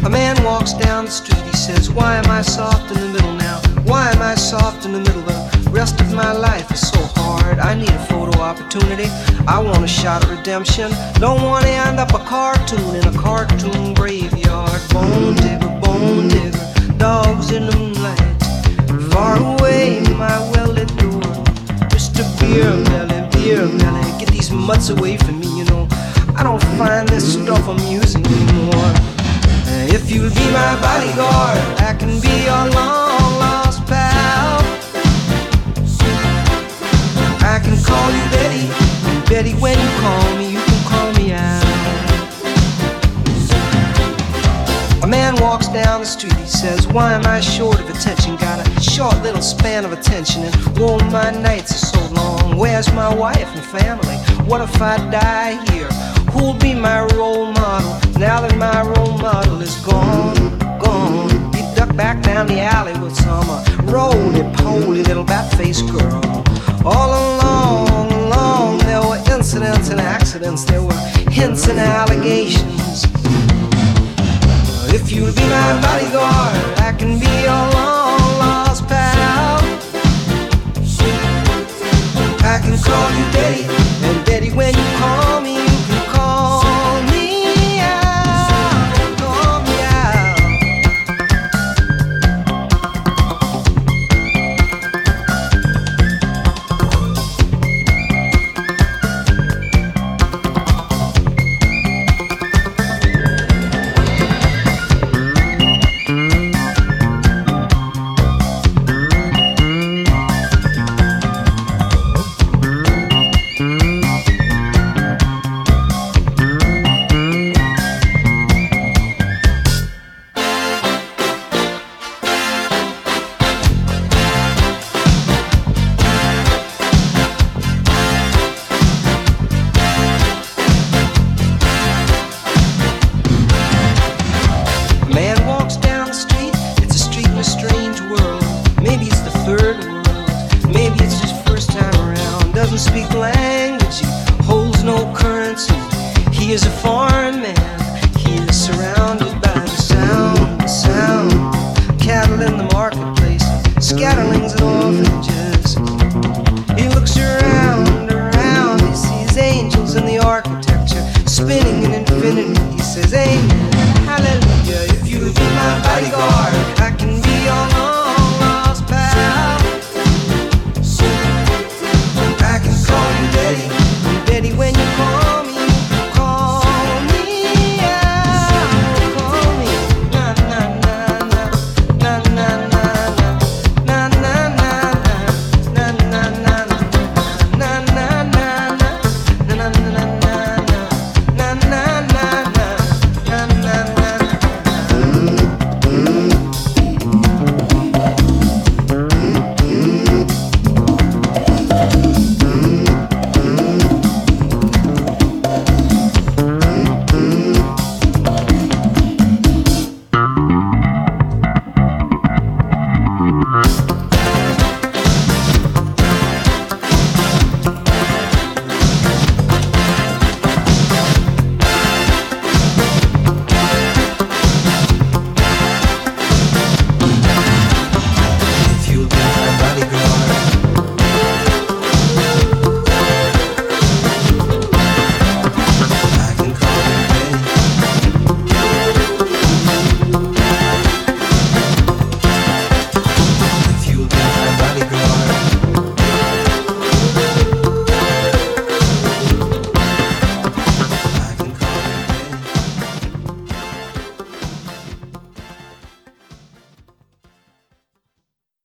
A man walks down the street, he says, why am I soft in the middle now? Why am I soft in the middle? The rest of my life is so hard. I need a photo opportunity. I want a shot of redemption. Don't want to end up a cartoon in a cartoon graveyard. Bone digger, dogs in the moonlight. Far away, my well-lit door. Mr. Beer Melly, get these mutts away from me, you know. I don't find this stuff amusing anymore. If you'll be my bodyguard, I can be your long lost pal. I can call you Betty, Betty, when you call me, you can call me out. A man walks down the street, he says, why am I short of attention? Got a short little span of attention, and oh, my nights are so long. Where's my wife and family? What if I die here? Who'll be my role model now that my role model is gone? He ducked back down the alley with some roly-poly little bat-faced girl. All along, there were incidents and accidents, there were hints and allegations. If you'll be my bodyguard, I can be your long-lost pal. I can call you Betty,